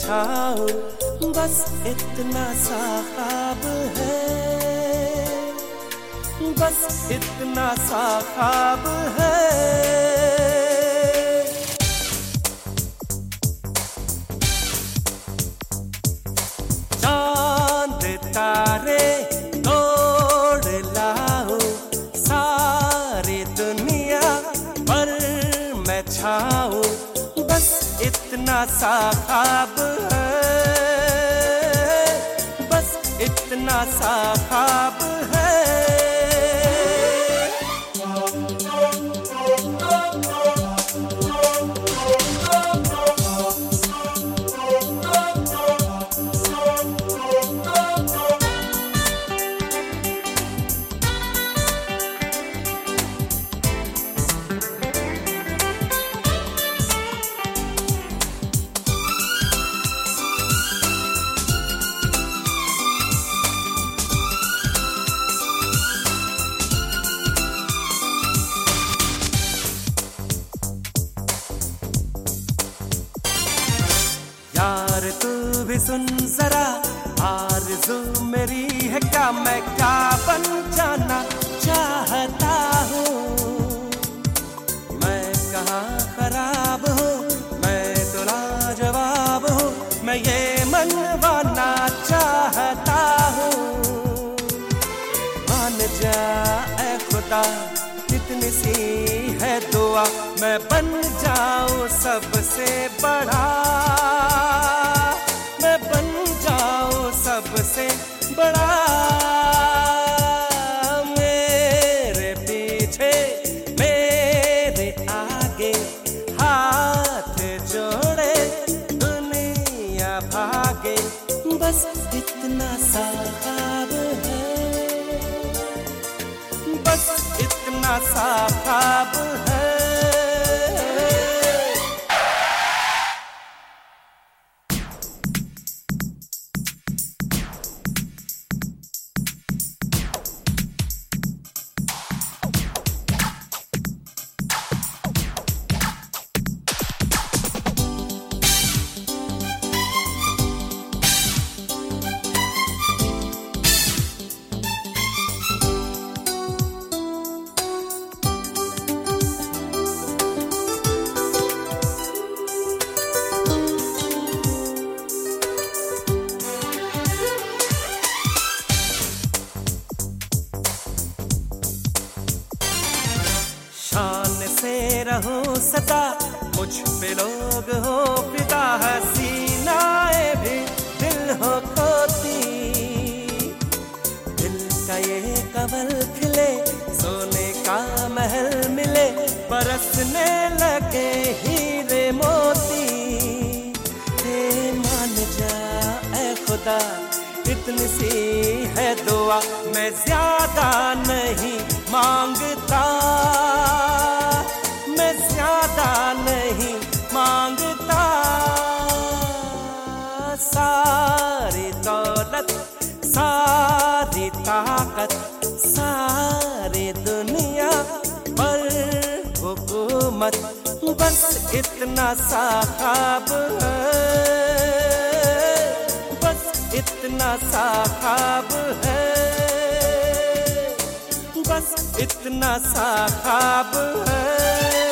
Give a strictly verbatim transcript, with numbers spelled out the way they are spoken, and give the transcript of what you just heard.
छाऊं, बस इतना सा ख्वाब है, बस इतना सा ख्वाब है। चांद तारे तोड़ लाऊं, सारी दुनिया पर मैं छाऊं, बस इतना सा ख्वाब है, बस इतना सा ख्वाब है। यार तू भी सुन जरा, आरज़ू मेरी है क्या, मैं क्या बन जाना चाहता हूँ। मैं कहाँ खराब हूँ, मैं तो लाजवाब हूँ, मैं ये मनवाना चाहता हूँ। मान जा ऐ खुदा, कितनी सी है दुआ, मैं बन जाऊं सबसे बड़ा, मैं बन जाऊं सबसे बड़ा। मेरे पीछे मेरे आगे हाथ जोड़े दुनिया भागे, बस इतना सा ख्वाब है, बस इतना सा ख्वाब है। शान से रहो सदा, मुझ पे लोग हो फिदा, हसीनाएं भी दिल हो खोती। दिल का ये कमल खिले, सोने का महल मिले, बरसने लगे हीरे मोती। हे मान जा ऐ खुदा, इतनी सी है दुआ, मैं ज्यादा नहीं मांगता, मैं ज्यादा नहीं मांगता। सारी दौलत, सारी ताकत, सारी दुनिया पर हुकूमत, बस इतना सा ख्वाब है, बस इतना सा ख्वाब है, बस इतना सा ख्वाब है।